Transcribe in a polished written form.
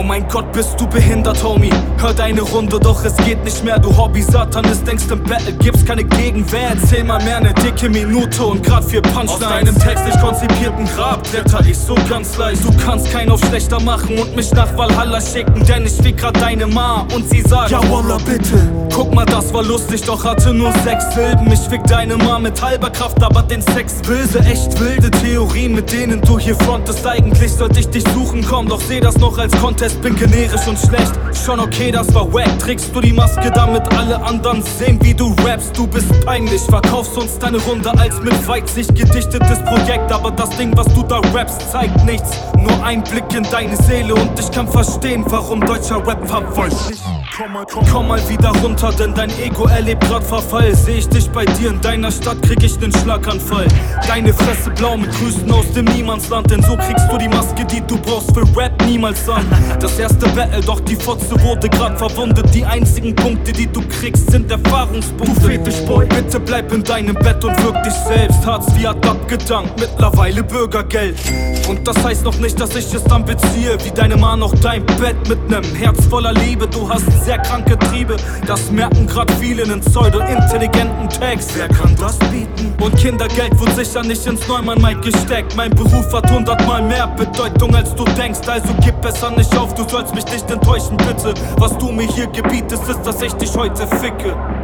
mein Gott, bist du behindert, Homie. Hör deine Runde, doch es geht nicht mehr. Du Hobby-Satanist, denkst im Battle gibt's keine Gegenwehr. Erzähl mal mehr, ne dicke Minute und grad 4 Punchlines. Aus deinem textlich konzipierten Grab kletter ich so ganz leicht. Du kannst keinen auf schlechter machen und mich nach Valhalla schicken, denn ich fick grad deine Ma und sie sagt: Ja Wallah bitte. Guck mal, das war lustig, doch hatte nur 6 Silben. Ich fick deine Ma mit halber Kraft, aber den Sex will sie. Echt wilde Theorien, mit denen du hier frontest. Eigentlich sollte ich dich suchen, komm, doch seh das noch als Contest. Bin generisch und schlecht, schon okay, das war wack. Trägst du die Maske, damit alle anderen sehen, wie du rappst. Du bist peinlich, verkaufst uns deine Runde als mit Weitsicht gedichtetes Projekt. Aber das Ding, was du da rappst, zeigt nichts. Nur ein Blick in deine Seele und ich kann verstehen, warum deutscher Rap verwolft. Komm mal wieder runter, denn dein Ego erlebt grad Verfall. Seh ich dich bei dir in deiner Stadt, krieg ich nen Schlaganfall. Deine Fresse blau mit Grüßen aus dem Niemandsland, denn so kriegst du die Maske, die du brauchst für Rap niemals an. Das erste Battle, doch die Fotze wurde grad verwundet. Die einzigen Punkte, die du kriegst, sind Erfahrungspunkte. Du Fetischboy, bitte bleib in deinem Bett und wirk dich selbst. Hartz IV hat abgedankt, mittlerweile Bürgergeld. Und das heißt noch nicht, dass ich es dann beziehe, wie deine Ma noch dein Bett mit nem Herz voller Liebe. Du hast sehr kranke Triebe, das merken grad viele in pseudo-intelligenten Tags. Wer kann das bieten? Und Kindergeld wird sicher nicht ins Neumann-Mike gesteckt. Mein Beruf hat 100-mal mehr Bedeutung als du denkst. Also gib besser nicht auf, du sollst mich nicht enttäuschen, bitte. Was du mir hier gebietest, ist, dass ich dich heute ficke.